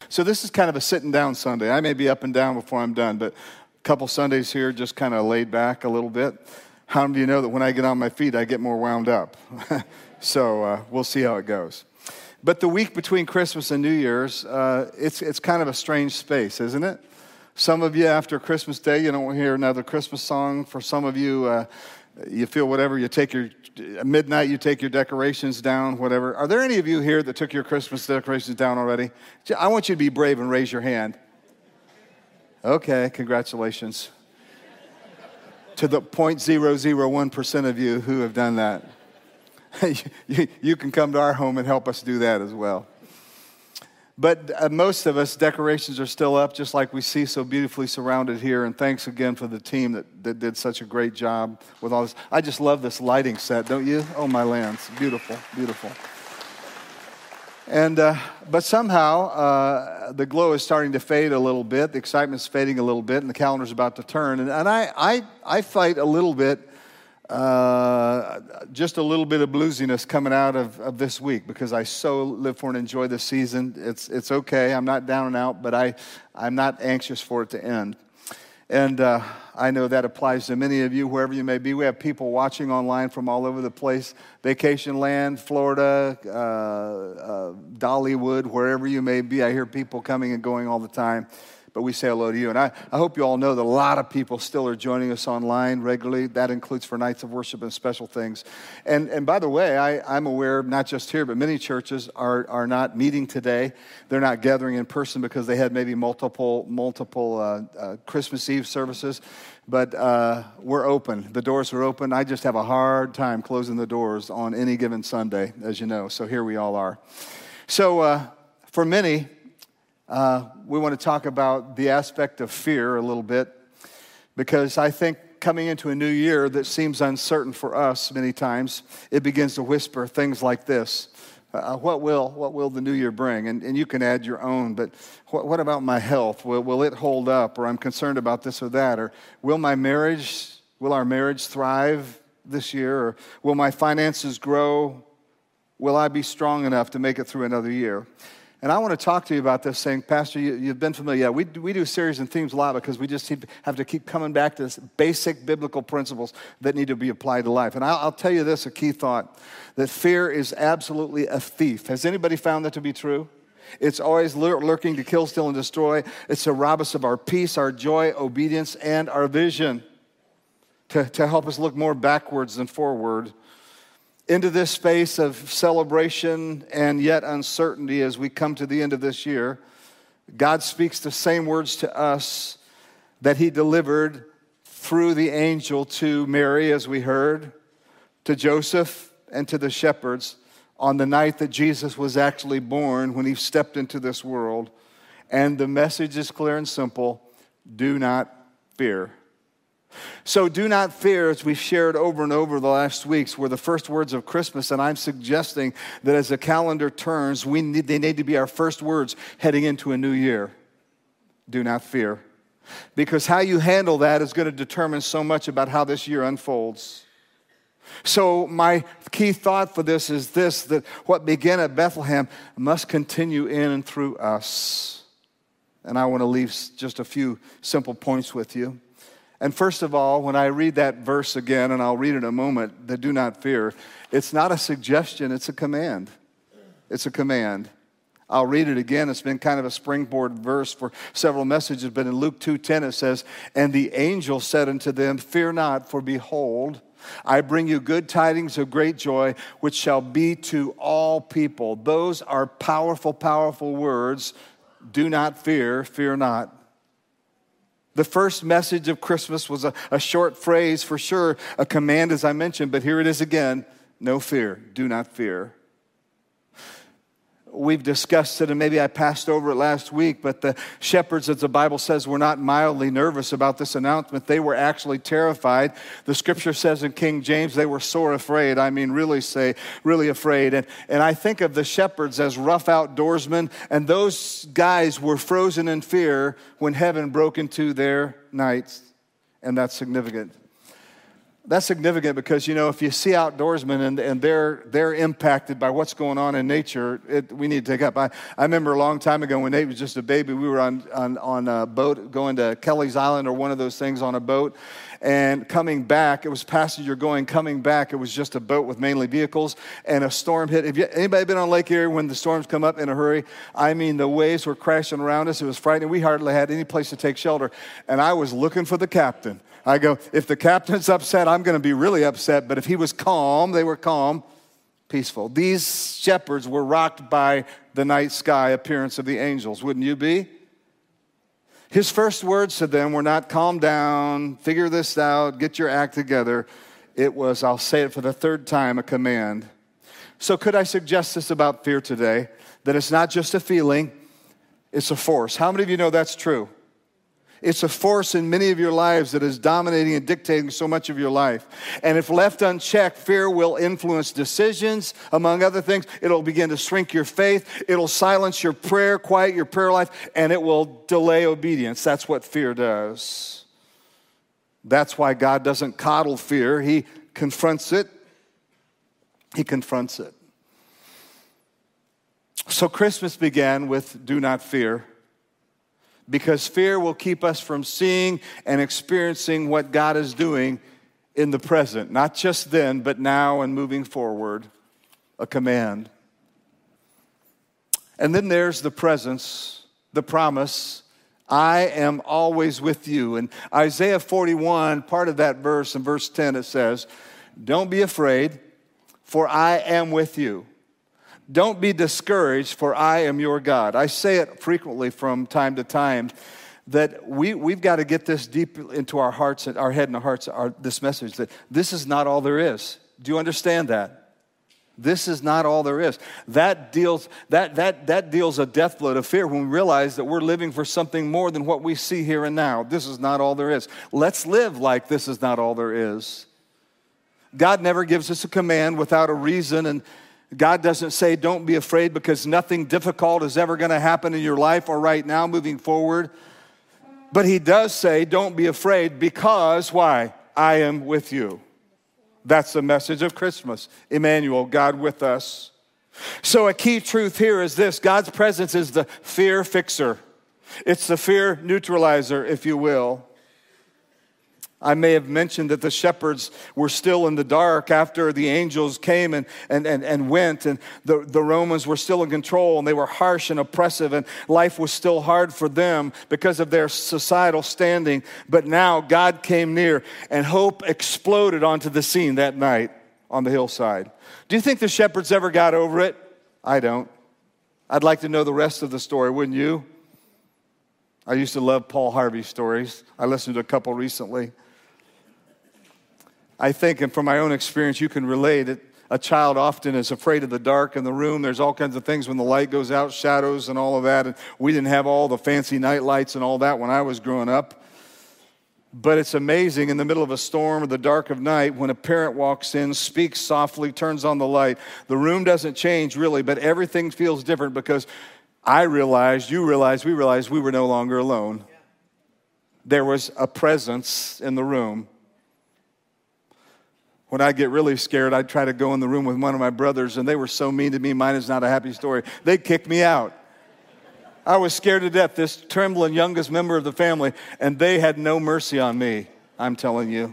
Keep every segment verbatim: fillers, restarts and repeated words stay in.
So this is kind of a sitting down Sunday. I may be up and down before I'm done, but a couple Sundays here just kind of laid back a little bit. How many of you know that when I get on my feet, I get more wound up? So uh, we'll see how it goes. But the week between Christmas and New Year's, uh, it's it's kind of a strange space, isn't it? Some of you, after Christmas Day, you don't hear another Christmas song. For some of you, uh, you feel whatever. You take your, at midnight, you take your decorations down, whatever. Are there any of you here that took your Christmas decorations down already? I want you to be brave and raise your hand. Okay, congratulations. To the zero point zero zero one percent of you who have done that. you, you can come to our home and help us do that as well. But uh, most of us, decorations are still up, just like we see so beautifully surrounded here. And thanks again for the team that, that did such a great job with all this. I just love this lighting set, don't you? Oh, my lands. Beautiful, beautiful. And uh, but somehow, uh, the glow is starting to fade a little bit. The excitement's fading a little bit, and the calendar's about to turn. And, and I, I, I fight a little bit, uh, just a little bit of bluesiness coming out of, of this week because I so live for and enjoy this season. It's it's okay. I'm not down and out, but I, I'm not anxious for it to end. And uh, I know that applies to many of you, wherever you may be. We have people watching online from all over the place, vacation land, Florida, uh, uh, Dollywood, wherever you may be. I hear people coming and going all the time. But we say hello to you. And I, I hope you all know that a lot of people still are joining us online regularly. That includes for nights of worship and special things. And and by the way, I, I'm aware, not just here, but many churches are, are not meeting today. They're not gathering in person because they had maybe multiple, multiple uh, uh, Christmas Eve services. But uh, we're open. The doors are open. I just have a hard time closing the doors on any given Sunday, as you know. So here we all are. So uh, for many, Uh, we want to talk about the aspect of fear a little bit because I think coming into a new year that seems uncertain for us many times, it begins to whisper things like this. Uh, what will what will the new year bring? And, and you can add your own, but what, what about my health? Will, will it hold up? Or I'm concerned about this or that? Or will my marriage, will our marriage thrive this year? Or will my finances grow? Will I be strong enough to make it through another year? And I want to talk to you about this, saying, Pastor, you, you've been familiar. Yeah, we, we do series and themes a lot because we just keep, have to keep coming back to this basic biblical principles that need to be applied to life. And I'll, I'll tell you this, a key thought, that fear is absolutely a thief. Has anybody found that to be true? It's always lur- lurking to kill, steal, and destroy. It's to rob us of our peace, our joy, obedience, and our vision, to, to help us look more backwards than forward. Into this space of celebration and yet uncertainty as we come to the end of this year, God speaks the same words to us that he delivered through the angel to Mary, as we heard, to Joseph, and to the shepherds on the night that Jesus was actually born when he stepped into this world. And the message is clear and simple: do not fear. So do not fear, as we've shared over and over the last weeks, were the first words of Christmas, and I'm suggesting that as the calendar turns, we need, they need to be our first words heading into a new year. Do not fear. Because how you handle that is going to determine so much about how this year unfolds. So my key thought for this is this, that what began at Bethlehem must continue in and through us. And I want to leave just a few simple points with you. And first of all, when I read that verse again, and I'll read it in a moment, that do not fear, it's not a suggestion, it's a command. It's a command. I'll read it again. It's been kind of a springboard verse for several messages, but in Luke two ten it says, and the angel said unto them, fear not, for behold, I bring you good tidings of great joy, which shall be to all people. Those are powerful, powerful words. Do not fear, fear not. The first message of Christmas was a, a short phrase, for sure, a command, as I mentioned, but here it is again: no fear, do not fear. We've discussed it, and maybe I passed over it last week, but the shepherds, as the Bible says, were not mildly nervous about this announcement. They were actually terrified. The scripture says in King James, they were sore afraid. I mean, really say, really afraid. And, and I think of the shepherds as rough outdoorsmen, and those guys were frozen in fear when heaven broke into their nights, and that's significant. That's significant because, you know, if you see outdoorsmen and, and they're they're impacted by what's going on in nature, it, we need to take up. I, I remember a long time ago when Nate was just a baby, we were on, on, on a boat going to Kelly's Island or one of those things on a boat. And coming back, it was passenger going, coming back, it was just a boat with mainly vehicles, and a storm hit. Have you, anybody been on Lake Erie when the storms come up in a hurry? I mean, the waves were crashing around us. It was frightening. We hardly had any place to take shelter. And I was looking for the captain. I go, if the captain's upset, I'm going to be really upset. But if he was calm, they were calm, peaceful. These shepherds were rocked by the night sky appearance of the angels. Wouldn't you be? His first words to them were not calm down, figure this out, get your act together. It was, I'll say it for the third time, a command. So could I suggest this about fear today? That it's not just a feeling, it's a force. How many of you know that's true? It's a force in many of your lives that is dominating and dictating so much of your life. And if left unchecked, fear will influence decisions, among other things. It'll begin to shrink your faith. It'll silence your prayer, quiet your prayer life, and it will delay obedience. That's what fear does. That's why God doesn't coddle fear. He confronts it. He confronts it. So Christmas began with do not fear. Because fear will keep us from seeing and experiencing what God is doing in the present. Not just then, but now and moving forward. A command. And then there's the presence, the promise. I am always with you. In Isaiah forty-one, part of that verse, in verse ten, it says, don't be afraid, for I am with you. Don't be discouraged, for I am your God. I say it frequently from time to time that we, we've got to get this deep into our hearts, our head and our hearts, our, this message that this is not all there is. Do you understand that? This is not all there is. That deals, that, that, that deals a death blow to fear when we realize that we're living for something more than what we see here and now. This is not all there is. Let's live like this is not all there is. God never gives us a command without a reason, and God doesn't say don't be afraid because nothing difficult is ever going to happen in your life or right now moving forward. But he does say don't be afraid because, why? I am with you. That's the message of Christmas. Emmanuel, God with us. So a key truth here is this. God's presence is the fear fixer. It's the fear neutralizer, if you will. I may have mentioned that the shepherds were still in the dark after the angels came and, and, and, and went, and the, the Romans were still in control, and they were harsh and oppressive, and life was still hard for them because of their societal standing. But now God came near, and hope exploded onto the scene that night on the hillside. Do you think the shepherds ever got over it? I don't. I'd like to know the rest of the story, wouldn't you? I used to love Paul Harvey stories. I listened to a couple recently. I think, and from my own experience, you can relate it. A child often is afraid of the dark in the room. There's all kinds of things when the light goes out, shadows and all of that. And we didn't have all the fancy night lights and all that when I was growing up. But it's amazing in the middle of a storm or the dark of night when a parent walks in, speaks softly, turns on the light. The room doesn't change really, but everything feels different because I realized, you realized, we realized we were no longer alone. There was a presence in the room. When I'd get really scared, I'd try to go in the room with one of my brothers, and they were so mean to me, mine is not a happy story. They'd kick me out. I was scared to death, this trembling youngest member of the family, and they had no mercy on me, I'm telling you.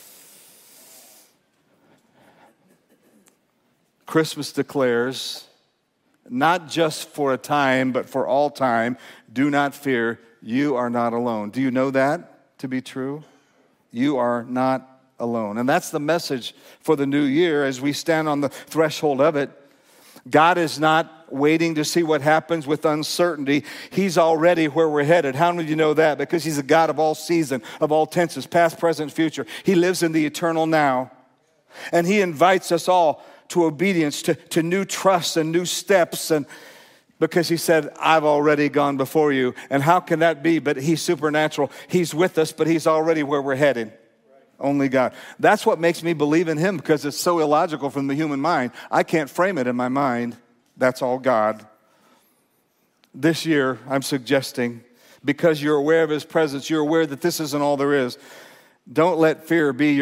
Christmas declares, not just for a time, but for all time, do not fear, you are not alone. Do you know that to be true? You are not alone. And that's the message for the new year as we stand on the threshold of it. God is not waiting to see what happens with uncertainty. He's already where we're headed. How many of you know that? Because he's a God of all season, of all tenses, past, present, future. He lives in the eternal now. And he invites us all to obedience, to, to new trusts and new steps. And because he said, I've already gone before you. And how can that be? But he's supernatural. He's with us, but he's already where we're headed. Only God. That's what makes me believe in him, because it's so illogical from the human mind. I can't frame it in my mind. That's all God. This year, I'm suggesting, because you're aware of his presence, you're aware that this isn't all there is, don't let fear be your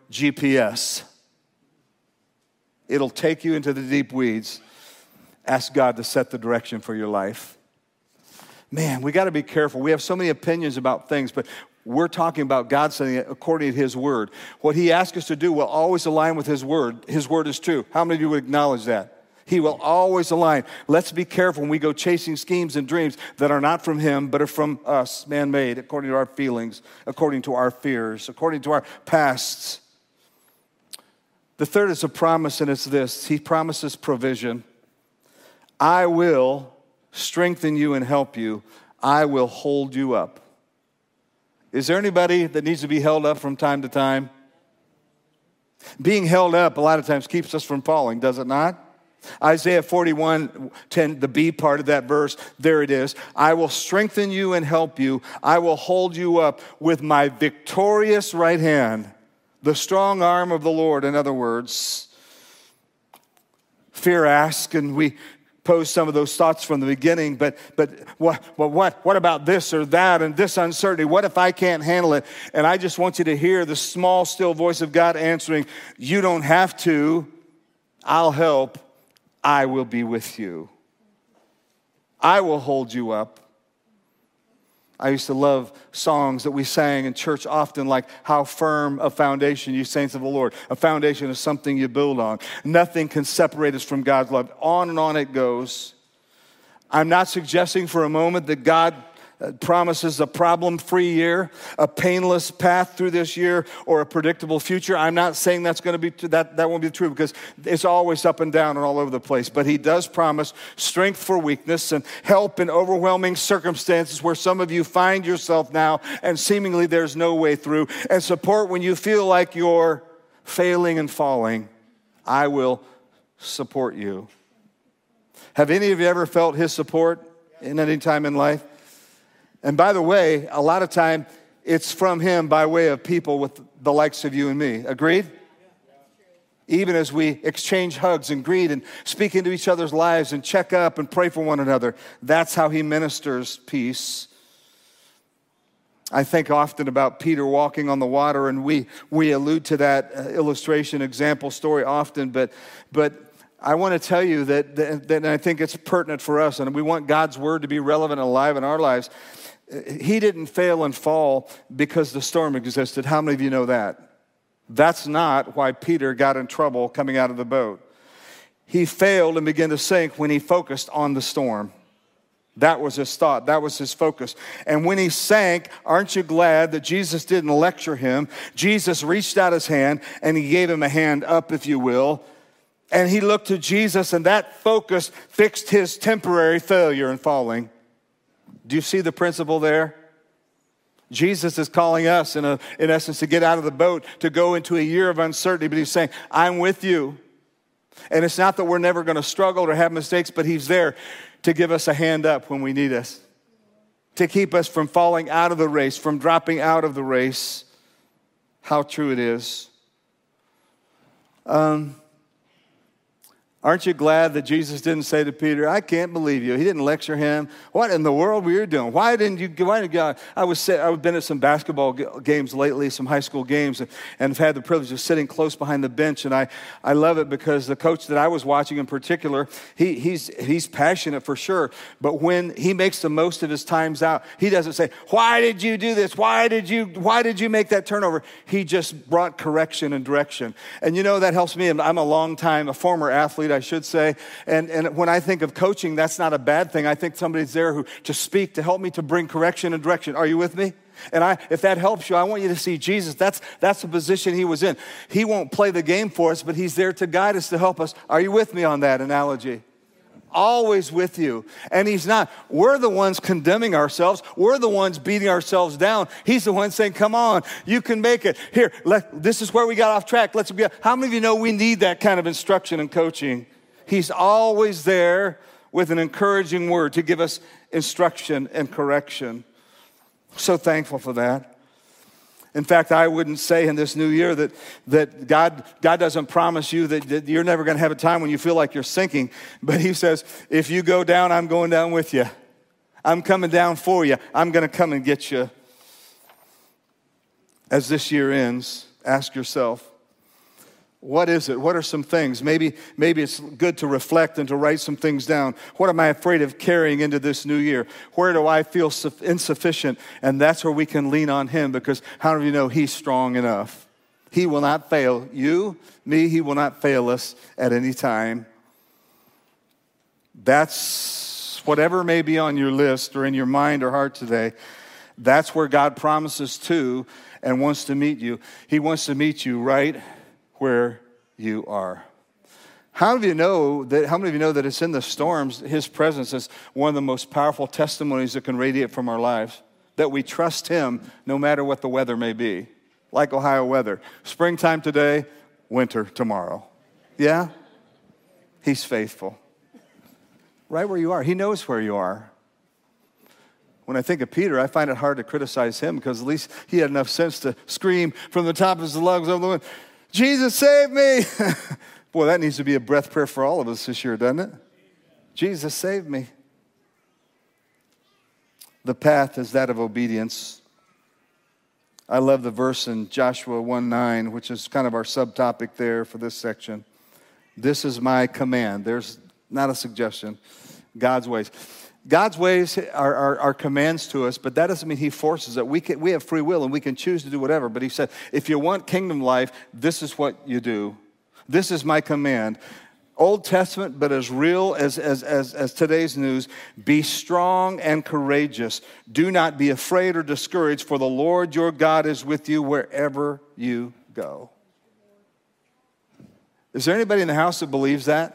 G P S. It'll take you into the deep weeds. Ask God to set the direction for your life. Man, we got to be careful. We have so many opinions about things, but we're talking about God saying it according to His Word. What He asks us to do will always align with His Word. His Word is true. How many of you would acknowledge that? He will always align. Let's be careful when we go chasing schemes and dreams that are not from Him, but are from us, man-made, according to our feelings, according to our fears, according to our pasts. The third is a promise, and it's this. He promises provision. I will strengthen you and help you. I will hold you up. Is there anybody that needs to be held up from time to time? Being held up a lot of times keeps us from falling, does it not? Isaiah forty-one ten, the B part of that verse, there it is. I will strengthen you and help you. I will hold you up with my victorious right hand. The strong arm of the Lord, in other words. Fear asks, and we pose some of those thoughts from the beginning, but but what, what, what, what about this or that and this uncertainty? What if I can't handle it? And I just want you to hear the small, still voice of God answering, you don't have to. I'll help. I will be with you. I will hold you up. I used to love songs that we sang in church often, like how firm a foundation, you saints of the Lord. A foundation is something you build on. Nothing can separate us from God's love. On and on it goes. I'm not suggesting for a moment that God promises a problem-free year, a painless path through this year, or a predictable future. I'm not saying that's going to be that that won't be true, because it's always up and down and all over the place. But He does promise strength for weakness and help in overwhelming circumstances where some of you find yourself now and seemingly there's no way through, and support when you feel like you're failing and falling. I will support you. Have any of you ever felt His support in any time in life? And by the way, a lot of time, it's from Him by way of people with the likes of you and me. Agreed? Even as we exchange hugs and greet and speak into each other's lives and check up and pray for one another, that's how He ministers peace. I think often about Peter walking on the water, and we we allude to that illustration, example, story often, but but I want to tell you that, that, that I think it's pertinent for us, and we want God's Word to be relevant and alive in our lives. He didn't fail and fall because the storm existed. How many of you know that? That's not why Peter got in trouble coming out of the boat. He failed and began to sink when he focused on the storm. That was his thought. That was his focus. And when he sank, aren't you glad that Jesus didn't lecture him? Jesus reached out His hand and He gave him a hand up, if you will. And he looked to Jesus, and that focus fixed his temporary failure in falling. Do you see the principle there? Jesus is calling us, in, a, in essence, to get out of the boat, to go into a year of uncertainty. But He's saying, I'm with you. And it's not that we're never going to struggle or have mistakes, but He's there to give us a hand up when we need us, to keep us from falling out of the race, from dropping out of the race. How true it is. Um... Aren't you glad that Jesus didn't say to Peter, I can't believe you. He didn't lecture him. What in the world were you doing? Why didn't you, why did God? I was, I've been at some basketball games lately, some high school games, and, and have had the privilege of sitting close behind the bench. And I, I love it because the coach that I was watching in particular, he, he's, he's passionate for sure. But when he makes the most of his times out, he doesn't say, why did you do this? Why did you, why did you make that turnover? He just brought correction and direction. And you know, that helps me. I'm a long time, a former athlete, I should say. And, and when I think of coaching, that's not a bad thing. I think somebody's there who to speak, to help me, to bring correction and direction. Are you with me? And I, if that helps you, I want you to see Jesus. That's, that's the position He was in. He won't play the game for us, but He's there to guide us, to help us. Are you with me on that analogy? Always with you. And He's not. We're the ones condemning ourselves. We're the ones beating ourselves down. He's the one saying, come on, you can make it. Here, let, this is where we got off track. Let's be. How many of you know we need that kind of instruction and coaching? He's always there with an encouraging word to give us instruction and correction. So thankful for that. In fact, I wouldn't say in this new year that, that God, God doesn't promise you that, that you're never going to have a time when you feel like you're sinking. But He says, if you go down, I'm going down with you. I'm coming down for you. I'm going to come and get you. As this year ends, ask yourself, What is it? What are some things? Maybe, maybe it's good to reflect and to write some things down. What am I afraid of carrying into this new year? Where do I feel insufficient? And that's where we can lean on him, because how do you know he's strong enough? He will not fail you, me. He will not fail us at any time. That's whatever may be on your list or in your mind or heart today. That's where God promises to and wants to meet you. He wants to meet you right where you are. How many of you know that? How many of you know that it's in the storms? His presence is one of the most powerful testimonies that can radiate from our lives. That we trust him no matter what the weather may be. Like Ohio weather, springtime today, winter tomorrow. Yeah, he's faithful. Right where you are, he knows where you are. When I think of Peter, I find it hard to criticize him, because at least he had enough sense to scream from the top of his lungs over the wind, Jesus, save me. Boy, that needs to be a breath prayer for all of us this year, doesn't it? Jesus, save me. The path is that of obedience. I love the verse in Joshua one nine, which is kind of our subtopic there for this section. This is my command. There's not a suggestion. God's ways. God's ways are, are, are commands to us, but that doesn't mean he forces it. We can, we have free will and we can choose to do whatever. But he said, if you want kingdom life, this is what you do. This is my command. Old Testament, but as real as, as, as, as today's news. Be strong and courageous. Do not be afraid or discouraged, for the Lord your God is with you wherever you go. Is there anybody in the house that believes that?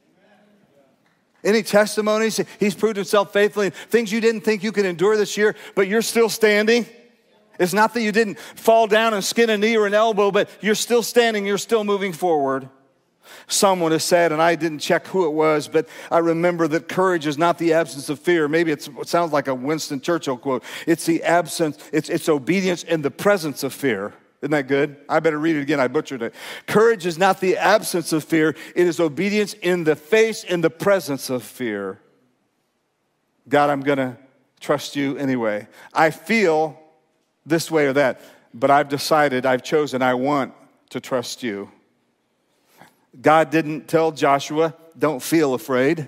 Any testimonies? He's proved himself faithful in things you didn't think you could endure this year, but you're still standing. It's not that you didn't fall down and skin a knee or an elbow, but you're still standing, you're still moving forward. Someone has said, and I didn't check who it was, but I remember that courage is not the absence of fear. Maybe it's, it sounds like a Winston Churchill quote. It's the absence, it's, it's obedience in the presence of fear. Isn't that good? I better read it again. I butchered it. Courage is not the absence of fear. It is obedience in the face, in the presence of fear. God, I'm going to trust you anyway. I feel this way or that, but I've decided, I've chosen, I want to trust you. God didn't tell Joshua, don't feel afraid.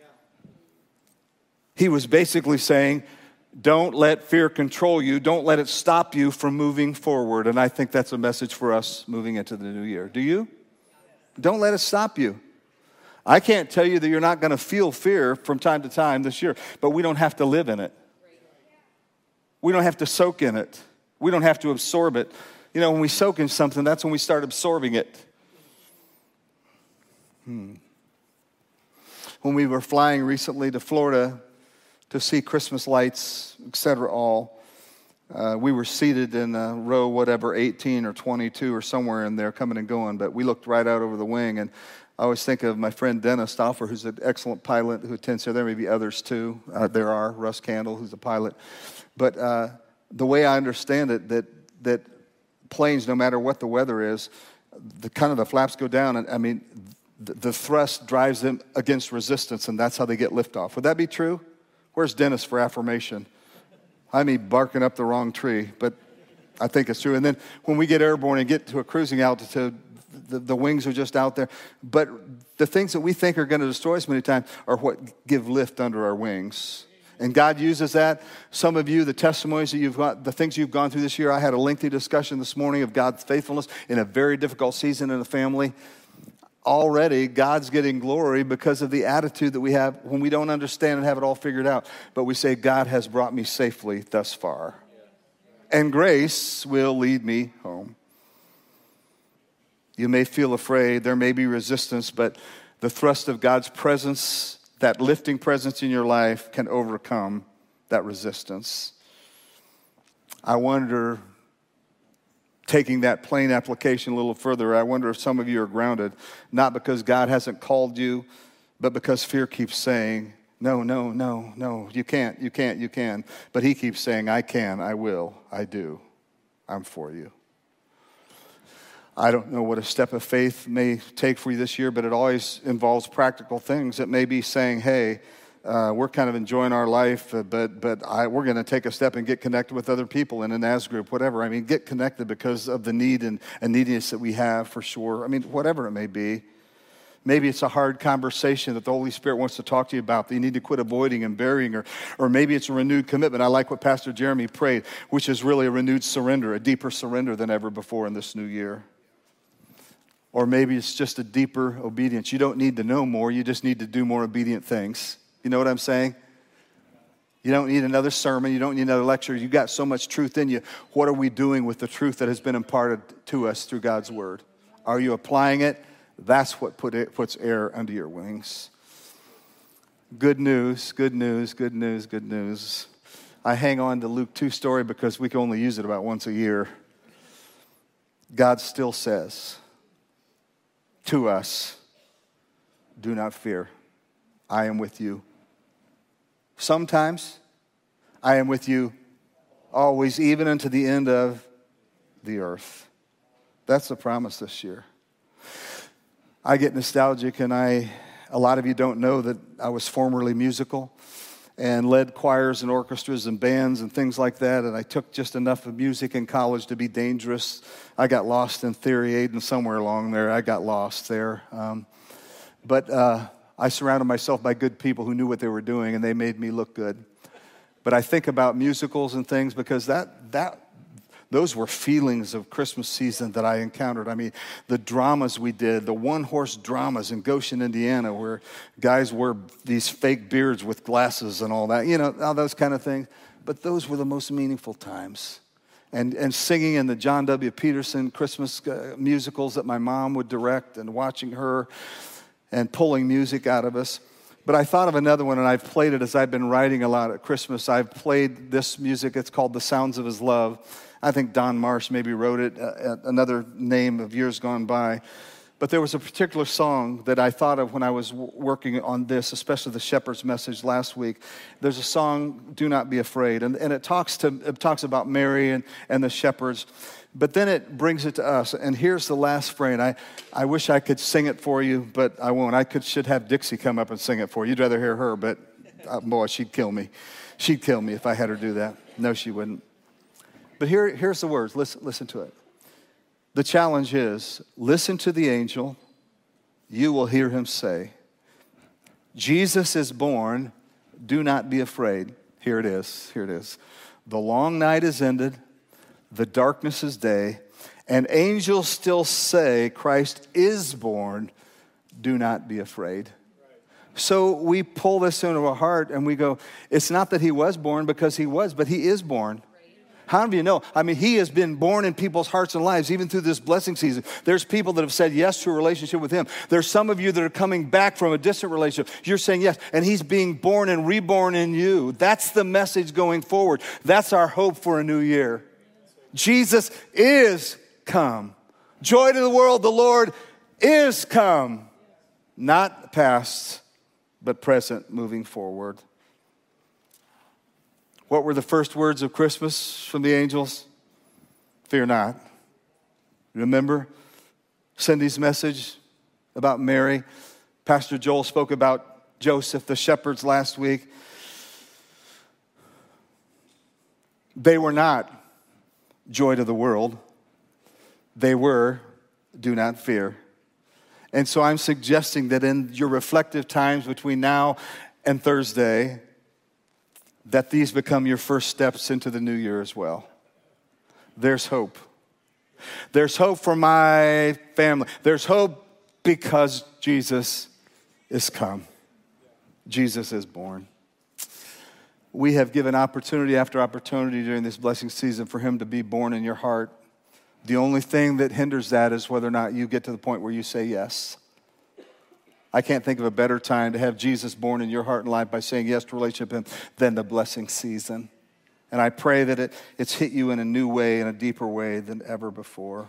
He was basically saying, don't let fear control you. Don't let it stop you from moving forward. And I think that's a message for us moving into the new year. Do you? Don't let it stop you. I can't tell you that you're not going to feel fear from time to time this year, but we don't have to live in it. We don't have to soak in it. We don't have to absorb it. You know, when we soak in something, that's when we start absorbing it. Hmm. When we were flying recently to Florida to see Christmas lights, et cetera, all, uh, we were seated in a row, whatever, eighteen or twenty-two or somewhere in there, coming and going, but we looked right out over the wing, and I always think of my friend Dennis Stauffer, who's an excellent pilot who attends here. There may be others too. Uh, there are. Russ Candle, who's a pilot. But uh, the way I understand it, that that planes, no matter what the weather is, the kind of the flaps go down, and I mean, the, the thrust drives them against resistance, and that's how they get liftoff. Would that be true? Where's Dennis for affirmation? I mean, barking up the wrong tree, but I think it's true. And then when we get airborne and get to a cruising altitude, the, the wings are just out there. But the things that we think are going to destroy us many times are what give lift under our wings. And God uses that. Some of you, the testimonies that you've got, the things you've gone through this year, I had a lengthy discussion this morning of God's faithfulness in a very difficult season in the family. Already, God's getting glory because of the attitude that we have when we don't understand and have it all figured out. But we say, God has brought me safely thus far. And grace will lead me home. You may feel afraid. There may be resistance, but the thrust of God's presence, that lifting presence in your life, can overcome that resistance. I wonder, taking that plain application a little further, I wonder if some of you are grounded, not because God hasn't called you, but because fear keeps saying, no, no, no, no, you can't, you can't, you can. But he keeps saying, I can, I will, I do, I'm for you. I don't know what a step of faith may take for you this year, but it always involves practical things. It may be saying, hey, Uh, we're kind of enjoying our life, uh, but but I, we're going to take a step and get connected with other people in a N A S group, whatever. I mean, get connected because of the need and, and neediness that we have for sure. I mean, whatever it may be. Maybe it's a hard conversation that the Holy Spirit wants to talk to you about that you need to quit avoiding and burying, or, or maybe it's a renewed commitment. I like what Pastor Jeremy prayed, which is really a renewed surrender, a deeper surrender than ever before in this new year. Or maybe it's just a deeper obedience. You don't need to know more, you just need to do more obedient things. You know what I'm saying? You don't need another sermon. You don't need another lecture. You got so much truth in you. What are we doing with the truth that has been imparted to us through God's word? Are you applying it? That's what put it, puts air under your wings. Good news, good news, good news, good news. I hang on to Luke two story because we can only use it about once a year. God still says to us, do not fear. I am with you. Sometimes I am with you always, even unto the end of the earth. That's the promise this year. I get nostalgic, and I, a lot of you don't know that I was formerly musical and led choirs and orchestras and bands and things like that, and I took just enough of music in college to be dangerous. I got lost in theory aid, and somewhere along there, I got lost there. Um, but uh, I surrounded myself by good people who knew what they were doing, and they made me look good. But I think about musicals and things because that that those were feelings of Christmas season that I encountered. I mean, the dramas we did, the one-horse dramas in Goshen, Indiana, where guys wore these fake beards with glasses and all that, you know, all those kind of things. But those were the most meaningful times. And and singing in the John W. Peterson Christmas uh, musicals that my mom would direct, and watching her and pulling music out of us. But I thought of another one, and I've played it as I've been writing a lot at Christmas. I've played this music. It's called The Sounds of His Love. I think Don Marsh maybe wrote it, uh, another name of years gone by. But there was a particular song that I thought of when I was w- working on this, especially the shepherd's message last week. There's a song, Do Not Be Afraid, and, and it talks to it talks about Mary and, and the shepherds. But then it brings it to us, and here's the last phrase. I, I wish I could sing it for you, but I won't. I could should have Dixie come up and sing it for you. You'd rather hear her, but uh, boy, she'd kill me. She'd kill me if I had her do that. No, she wouldn't. But here, here's the words. Listen, listen to it. The challenge is, listen to the angel. You will hear him say, Jesus is born. Do not be afraid. Here it is. Here it is. The long night is ended. The darkness is day, and angels still say, Christ is born. Do not be afraid. Right. So we pull this into our heart and we go, it's not that he was born because he was, but he is born. Right. How many of you know? I mean, he has been born in people's hearts and lives, even through this blessing season. There's people that have said yes to a relationship with him. There's some of you that are coming back from a distant relationship. You're saying yes, and he's being born and reborn in you. That's the message going forward. That's our hope for a new year. Jesus is come. Joy to the world, the Lord is come. Not past, but present, moving forward. What were the first words of Christmas from the angels? Fear not. Remember Cindy's message about Mary? Pastor Joel spoke about Joseph, the shepherds, last week. They were not joy to the world. They were, do not fear. And so I'm suggesting that in your reflective times between now and Thursday, that these become your first steps into the new year as well. There's hope. There's hope for my family. There's hope because Jesus is come. Jesus is born. We have given opportunity after opportunity during this blessing season for him to be born in your heart. The only thing that hinders that is whether or not you get to the point where you say yes. I can't think of a better time to have Jesus born in your heart and life by saying yes to relationship with him than the blessing season. And I pray that it, it's hit you in a new way, in a deeper way than ever before.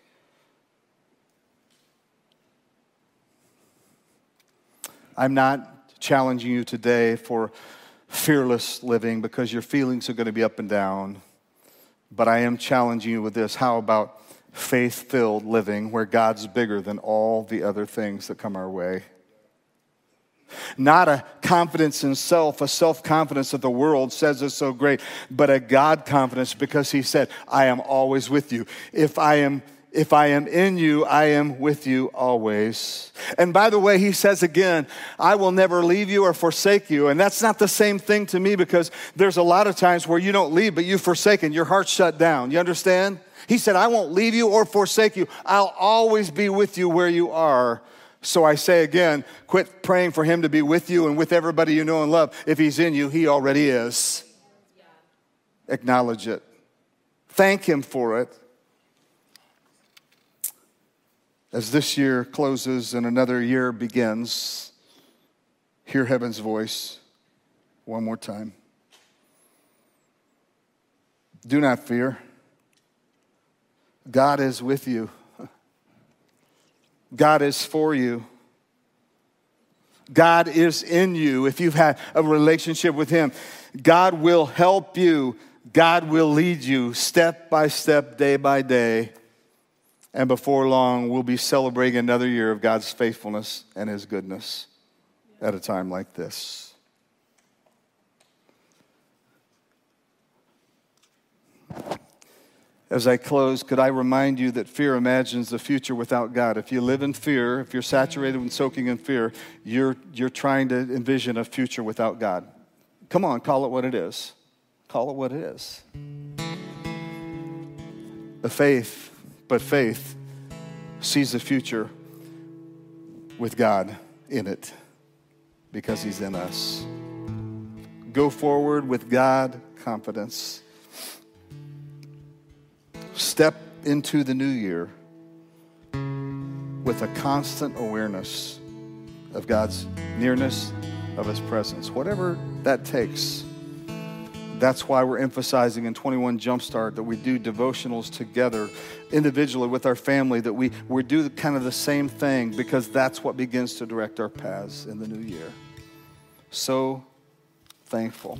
I'm not challenging you today for fearless living because your feelings are going to be up and down. But I am challenging you with this. How about faith-filled living where God's bigger than all the other things that come our way? Not a confidence in self, a self-confidence that the world says is so great, but a God confidence because he said, I am always with you. If I am If I am in you, I am with you always. And by the way, he says again, I will never leave you or forsake you. And that's not the same thing to me because there's a lot of times where you don't leave, but you've forsaken. Your heart's shut down. You understand? He said, I won't leave you or forsake you. I'll always be with you where you are. So I say again, quit praying for him to be with you and with everybody you know and love. If he's in you, he already is. Acknowledge it. Thank him for it. As this year closes and another year begins, hear heaven's voice one more time. Do not fear. God is with you. God is for you. God is in you. If you've had a relationship with him, God will help you. God will lead you step by step, day by day. And before long, we'll be celebrating another year of God's faithfulness and his goodness at a time like this. As I close, could I remind you that fear imagines the future without God? If you live in fear, if you're saturated and soaking in fear, you're, you're trying to envision a future without God. Come on, call it what it is. Call it what it is. The faith But faith sees the future with God in it because he's in us. Go forward with God confidence. Step into the new year with a constant awareness of God's nearness, of his presence. Whatever that takes. That's why we're emphasizing in twenty-one Jumpstart that we do devotionals together, individually with our family, that we, we do kind of the same thing because that's what begins to direct our paths in the new year. So thankful.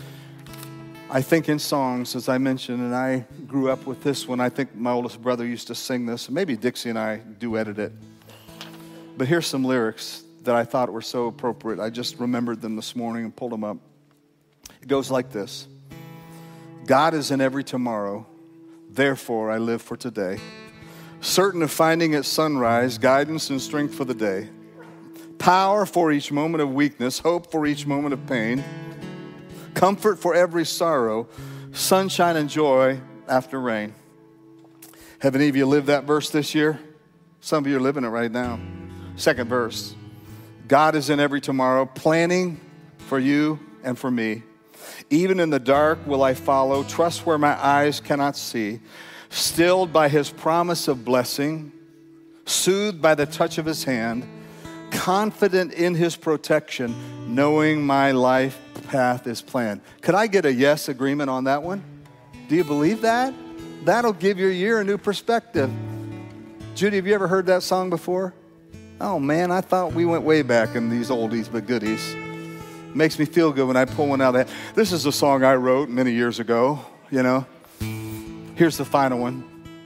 I think in songs, as I mentioned, and I grew up with this one. I think my oldest brother used to sing this. Maybe Dixie and I duetted it. But here's some lyrics that I thought were so appropriate. I just remembered them this morning and pulled them up. It goes like this. God is in every tomorrow, therefore I live for today. Certain of finding at sunrise, guidance and strength for the day. Power for each moment of weakness, hope for each moment of pain. Comfort for every sorrow, sunshine and joy after rain. Have any of you lived that verse this year? Some of you are living it right now. Second verse. God is in every tomorrow, planning for you and for me. Even in the dark will I follow, trust where my eyes cannot see, stilled by his promise of blessing, soothed by the touch of his hand, confident in his protection, knowing my life path is planned. Could I get a yes agreement on that one? Do you believe that? That'll give your year a new perspective. Judy, have you ever heard that song before? Oh man, I thought we went way back in these oldies but goodies. Makes me feel good when I pull one out of that. This is a song I wrote many years ago, you know. Here's the final one.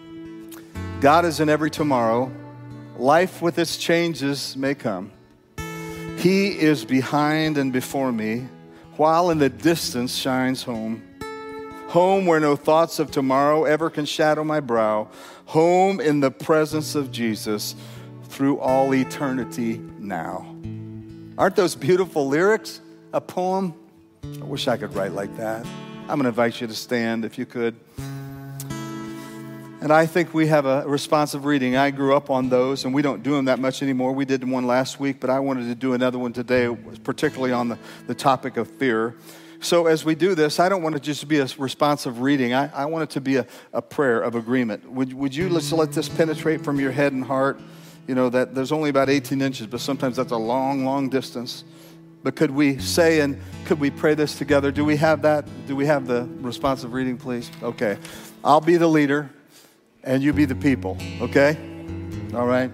God is in every tomorrow. Life with its changes may come. He is behind and before me, while in the distance shines home. Home where no thoughts of tomorrow ever can shadow my brow. Home in the presence of Jesus through all eternity now. Aren't those beautiful lyrics? A poem? I wish I could write like that. I'm going to invite you to stand if you could. And I think we have a responsive reading. I grew up on those, and we don't do them that much anymore. We did one last week, but I wanted to do another one today, particularly on the, the topic of fear. So as we do this, I don't want it just to be a responsive reading. I, I want it to be a, a prayer of agreement. Would, would you let's let this penetrate from your head and heart? You know, that there's only about eighteen inches, but sometimes that's a long, long distance. But could we say and could we pray this together? Do we have that? Do we have the responsive reading, please? Okay. I'll be the leader, and you be the people, okay? All right.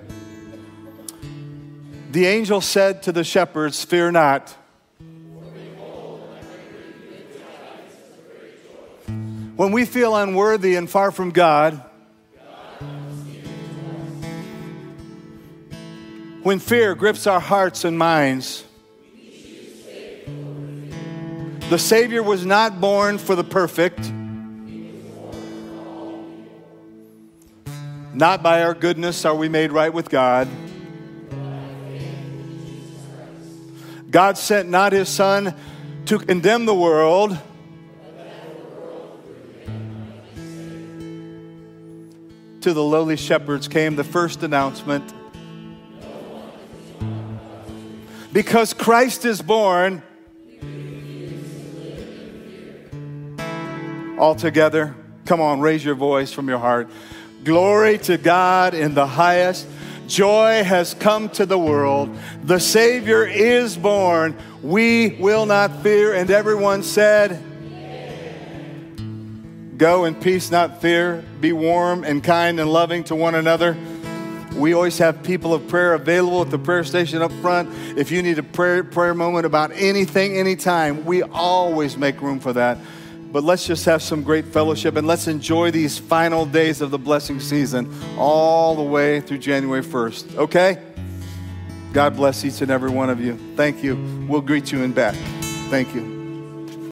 The angel said to the shepherds, "Fear not." When we feel unworthy and far from God, when fear grips our hearts and minds, The Savior was not born for the perfect. Not by our goodness are we made right with God. God sent not his Son to condemn the world, to the lowly shepherds came the first announcement. Because Christ is born, all together, come on, raise your voice from your heart. Glory to God in the highest. Joy has come to the world. The Savior is born. We will not fear. And everyone said, go in peace, not fear. Be warm and kind and loving to one another. We always have people of prayer available at the prayer station up front. If you need a prayer, prayer moment about anything, anytime, we always make room for that. But let's just have some great fellowship and let's enjoy these final days of the blessing season all the way through January first. Okay? God bless each and every one of you. Thank you. We'll greet you in back. Thank you.